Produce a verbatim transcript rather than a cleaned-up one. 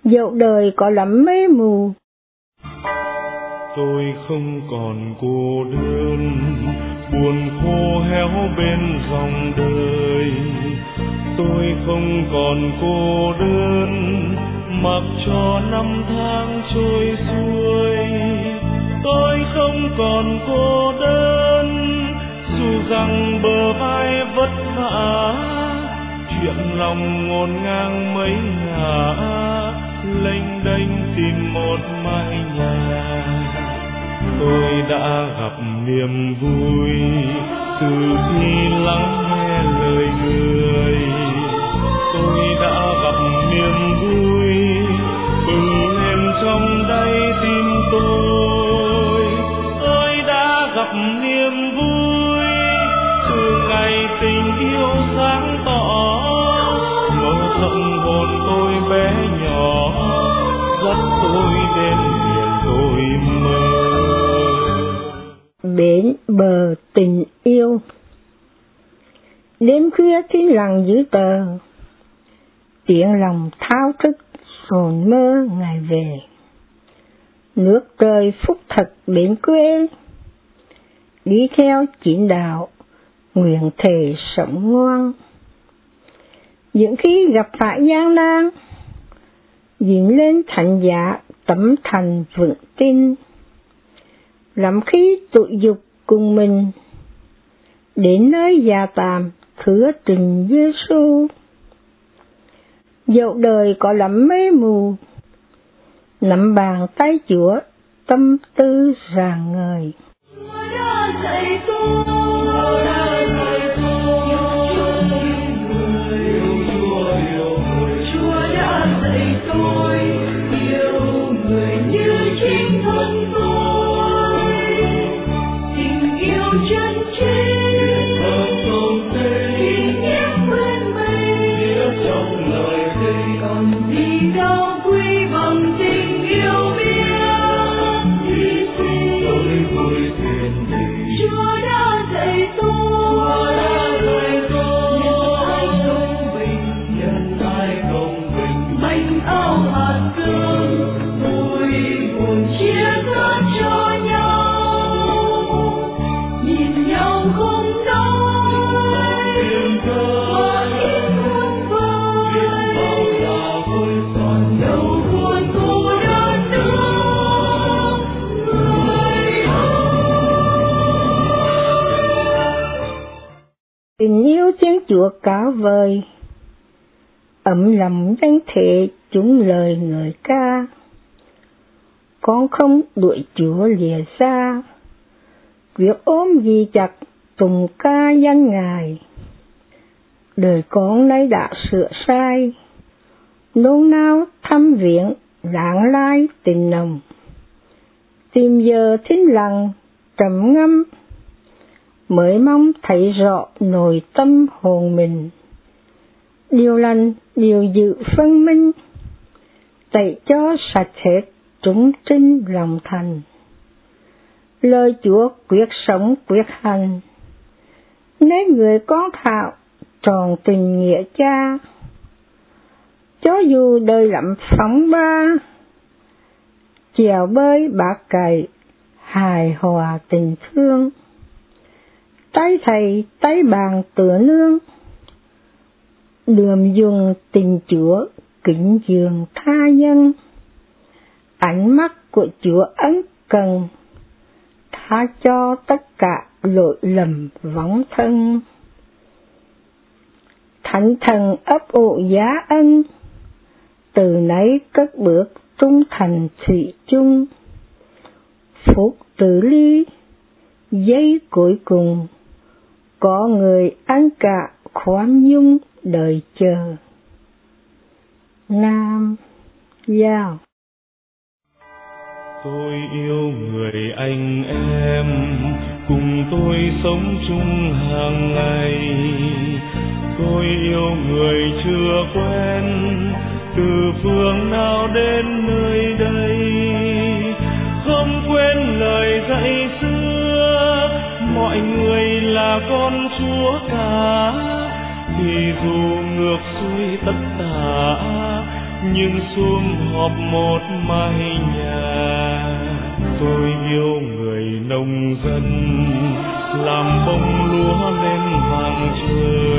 Dẫu đời có lắm mê mù, tôi không còn cô đơn, buồn khô héo bên dòng đời. Tôi không còn cô đơn, mặc cho năm tháng trôi xuôi. Tôi không còn cô đơn, dù rằng bờ vai vất vả, chuyện lòng ngổn ngang mấy ngả, lênh đênh tìm một mái nhà. Tôi đã gặp niềm vui từ khi lắng nghe lời người. Tôi đã gặp niềm vui bừng lên trong đáy tim tôi. Tôi đã gặp niềm vui từ ngày tình yêu sáng tỏ, mở rộng hồn tôi bé nhỏ, dắt tôi đến miền tôi mơ. Bến bờ tình yêu. Đêm khuya tiếng lặng giữ tờ, tiếng lòng thao thức hồn mơ ngày về. Nước trời phúc thật bến quê, đi theo chín đạo nguyện thể sống ngoan. Những khi gặp phải gian nan, dính lên thành giá tấm thành vững tin. Lắm khi tụi dục cùng mình đến nơi già tạm thưa tình Giêsu. Dẫu đời có lắm mê mù, nắm bàn tay Chúa tâm tư rạng ngời. Tình yêu Thiên Chúa cao vời, ấm lòng danh thể chúng lời người ca. Con không đuổi Chúa lìa xa, việc ôm ghi chặt tùng ca danh Ngài. Đời con nay đã sửa sai, nôn nao thăm viếng lãng lai tình nồng. Tìm giờ thinh lặng trầm ngâm, mới mong thấy rõ nội tâm hồn mình. Điều lành, điều dự phân minh, tẩy cho sạch hết chúng trinh lòng thành. Lời Chúa quyết sống quyết hành, nên người con thạo tròn tình nghĩa cha. Cho dù đời lắm phóng ba, chèo bơi bạc cày hài hòa tình thương. Tay thầy tay bàn tựa nương, đường dùng tình Chúa kính dường tha nhân. Ánh mắt của Chúa ân cần, tha cho tất cả lỗi lầm vong thân. Thánh thần ấp ủ giá ân, từ nấy cất bước trung thành thủy chung. Phúc tử ly, giây cuối cùng, có người ăn cả khoan dung đời chờ. Nam Giao. Tôi yêu người anh em, cùng tôi sống chung hàng ngày. Tôi yêu người chưa quen, từ phương nào đến nơi đây. Không quên lời dạy xưa, mọi người là con Chúa cả. Thì dù ngược xuôi tất cả, nhưng sum họp một mái nhà. Tôi yêu người nông dân, làm bông lúa lên vàng trời.